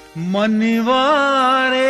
मनवारे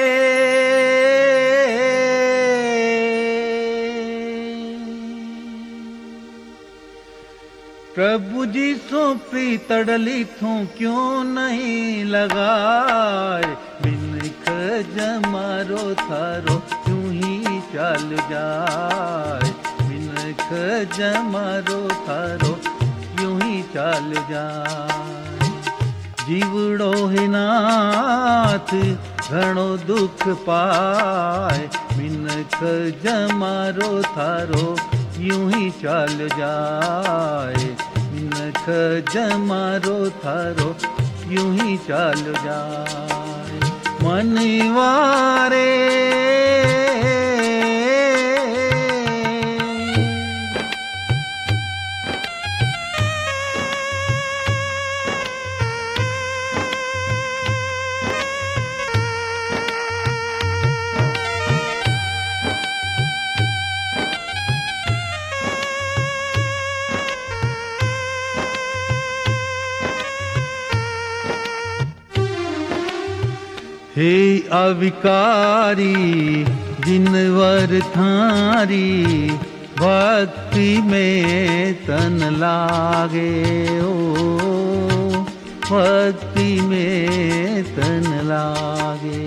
प्रभु जी सौंपी तड़ली थू क्यों नहीं लगाए, मिनख जमारो थारो क्यों ही चल जाए, मिनख जमारो थारो क्यों ही चल जाए। जीवड़ो है नाथ घणो दुख पाए, मिनख जमारो थारो यूं ही चल जाए, मिनख जमारो थारो यूं ही चल जाए। मनवारे हे अविकारी जिनवर थारी, भक्ति में तन लागे ओ, भक्ति में तन लागे।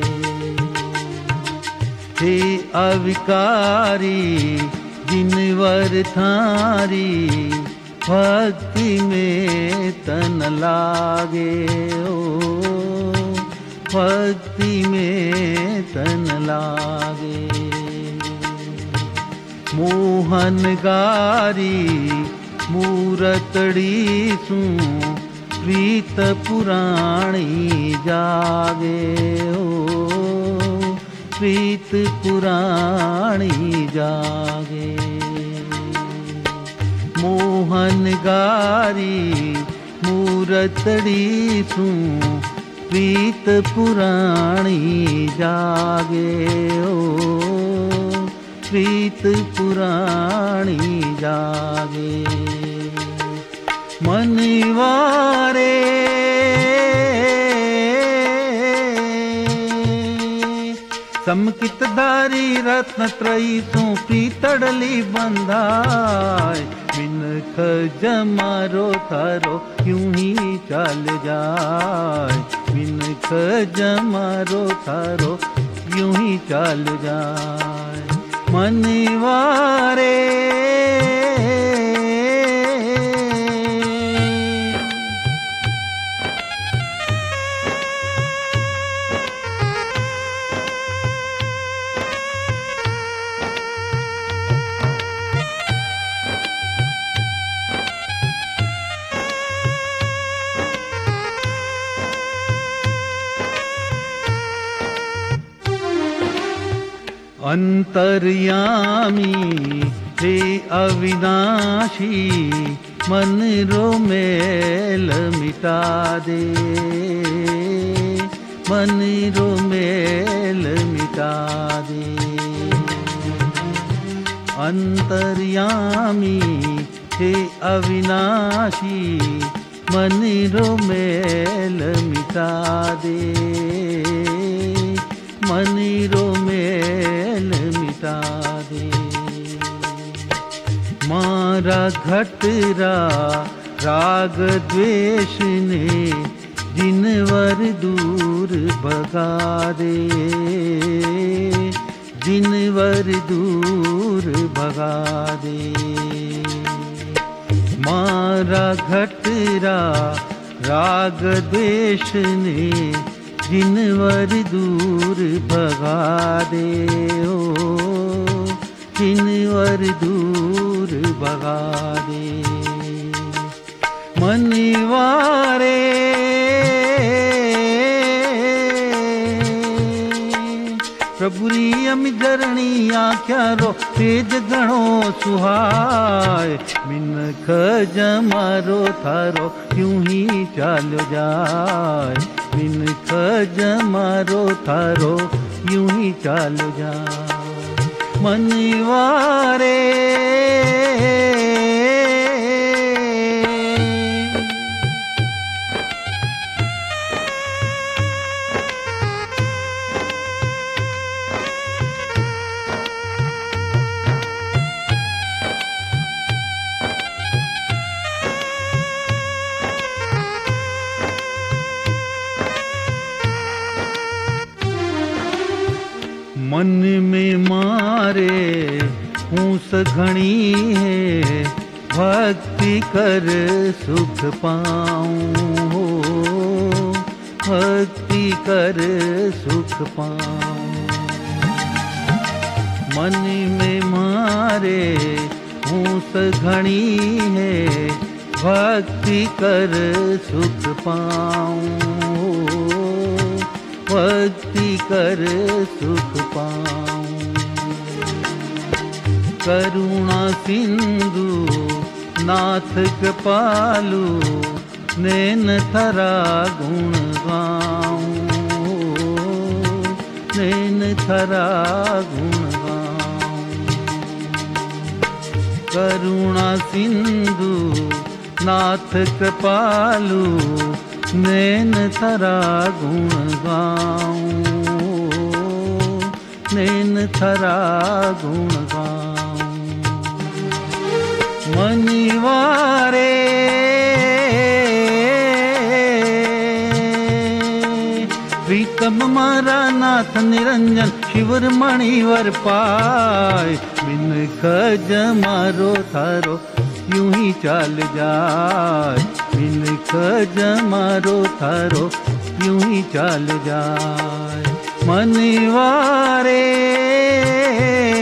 हे अविकारी जिनवर थारी, भक्ति में तन लागे ओ, भक्ति में तन लागे। मोहन गारी मूरतड़ी सू, प्रीत पुराणी जागे ओ, प्रीत पुराणी जागे। मोहन गारी मूरतड़ी सू, प्रीत पुराणी जागे ओ, प्रीत पुराणी जागे। मनवारे समकित धारी रत्न त्रयी सू, प्रीतड़ली बंधाय, मिनख जमारो थारो यूं ही चल जाए, मिनख जमारो थारो यूं ही चल जाए। मनवारे अंतर्यामी हे अविनाशी, मन रो मेल मिटा दे, मन रो मेल मिटा दे। अंतर्यामी हे अविनाशी, मन रो मेल मिटा दे, मन रो मेल मिटा दे। मारा घटरा राग द्वेष ने, जिनवर दूर भगा दे, जिनवर दूर भगा दे। मारा घटरा राग द्वेष ने, जिनवर दूर भगा दे ओ, जिनवर दूर भगा दे। मनवारे प्रभुरी अमि जरणी आख्या रो, तेज घणो सुहाय, मिनख जमारो थारो यूं ही चल जाए, मिनख जमारो थारो यूं ही चल जाए। मनवारे मन में मारे फूस घणी है, भक्ति कर सुख पाऊं हो, भक्ति कर सुख पाऊं। मन में मारे फूस घणी है, भक्ति कर सुख पाऊं हो, भक्ति कर सुख पाऊं। करुणा सिंधु नाथ कृपालु, नैन थरा गुण गाऊं हो, नैन थरा गुण गाऊं। करुणा सिंधु नाथ कृपालु, नैन थरा गुण गाऊं, नैन थरा गुण गाऊं। मनिवारे प्रीतम मारा नाथ निरंजन, शिवर मणिवर पाय। बिन खज मारो थारो यूं ही चाल जाय, बिन खज मारो थारो यूं ही चाल जाय। मनिवारे